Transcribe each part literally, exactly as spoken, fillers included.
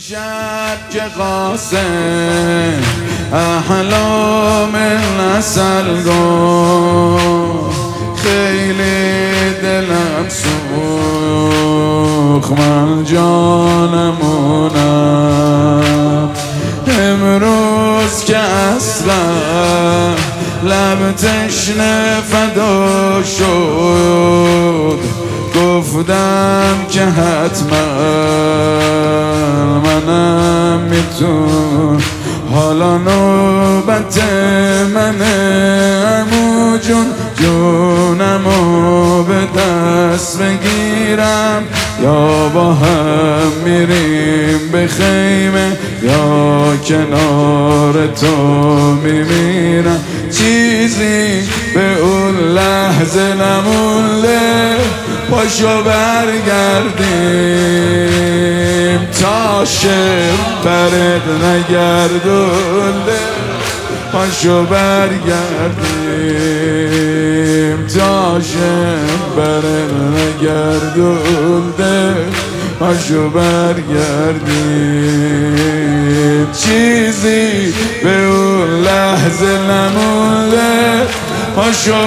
شب که قاسم احلام نسل گفت خیلی دلم سوخ من جانمونم امروز که اصلا لب تشنه فدا شد گفتم که حتما منم میتون حالا نوبت منه عمو جون جونمو به دست بگیرم یا با هم میریم به خیمه یا کنار تو میمیرم چیزی به اون لحظه نمونده پاشو برگردیم تا شب پرد نگردونده پاشو برگردیم تا شب پرد نگردونده پاشو برگردیم چیزی به اون لحظه نمونده پاشو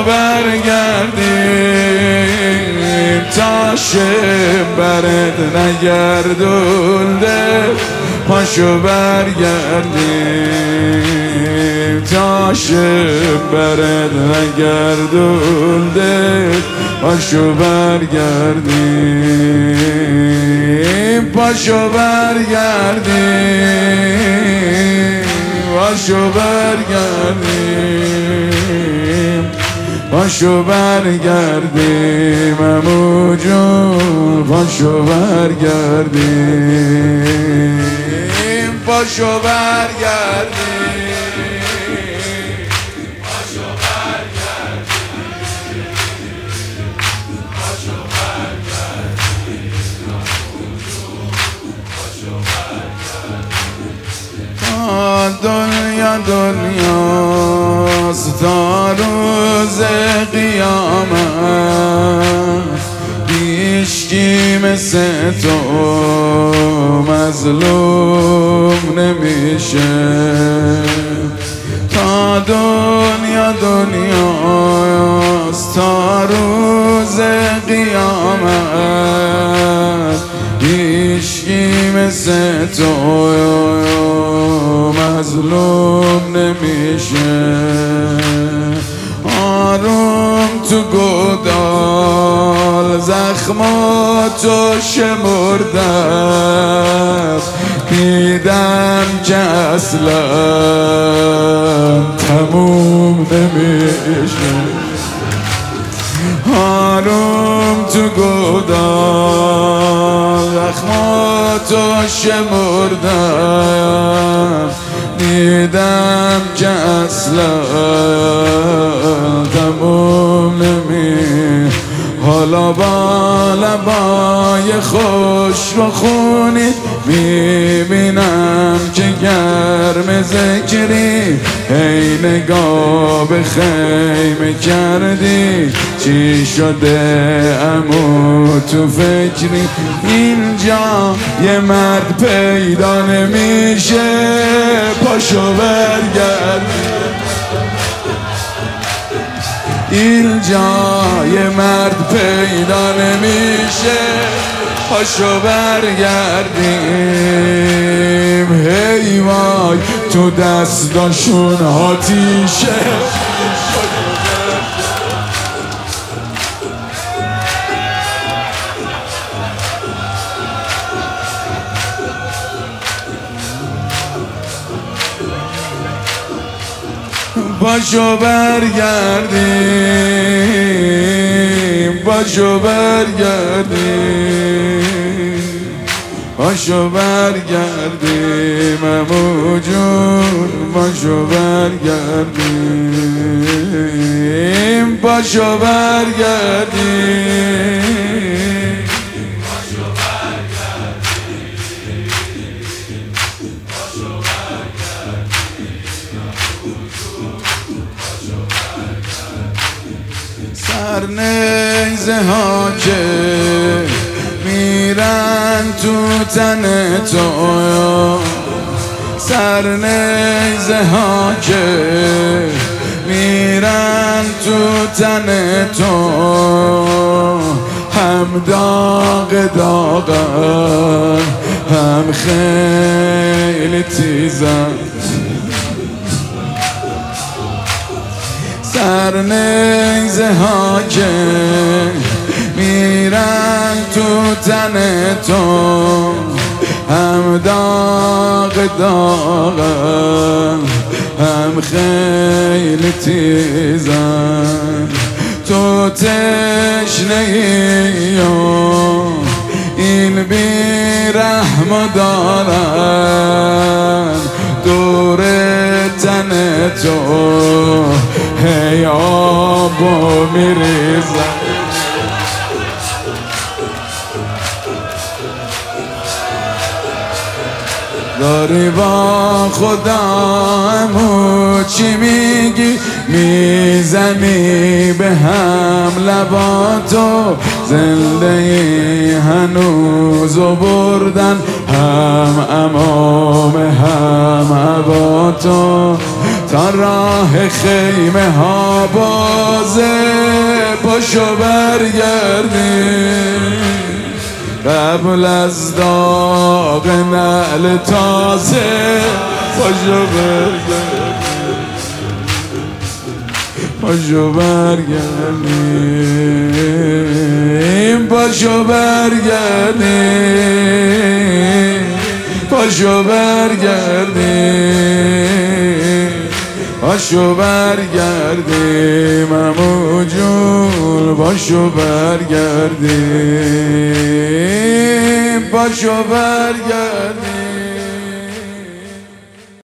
برگردیم تا شب برد نگردونده پاشو برگردیم تا شب برد نگردونده پاشو برگردیم پاشو برگردیم پاشو برگردیم پاشو برگردیم عمو جون پاشو برگردیم پاشو برگردیم پاشو برگردیم پاشو برگردیم پاشو برگردیم دنیا دنیاست تا روز قیامت هیچکی مثل تو مظلوم نمیشه تا دنیا دنیاست تا روز قیامت هیچکی مثل تو مظلوم نمیشه آروم تو گودال زخماتو شمردم دیدم که اصلا تموم نمیشه آروم تو گودال زخماتو شمردم دیدم که اصلا تموم نمی حالا با لبای خوش رو خونی میبینم که گرم ذکری هی نگاه به خیمه کردی چی شده عمو تو فکری اینجا یه مرد پیدا نمیشه پاشو برگردی اینجا یه مرد پیدا نمیشه پاشو برگردیم هی وای تو دستاشون آتیشه پاشو برگردیم پاشو برگردیم پاشو برگردیم عمو جون پاشو برگردیم پاشو برگردیم پاشو برگردیم پاشو برگردیم سر نیزه ها که میرن تو تن تو، سر نیزه ها که میرن تو تن تو، هم داغ داغن هم خیلی تیزن. سر نیزه ها که میرن تو تن تو، هم داغ داغن هم خیلی تیزن. تو تشنه ای و این بیرحم دارن دور تن تو، هی آبو میریزن. داری با خودمو چی میگی؟ میزنی به هم لباتو، زنده ای هنوز و بردن هم امام هم عباتو. تا راه خیمه ها بازه، پاشو برگردی قبل از داغ نعل تازه. پاشو برگردیم پاشو برگردیم پاشو برگردیم پاشو برگردیم پاشو برگردیم عمو جون، پاشو برگردیم پاشو برگردیم.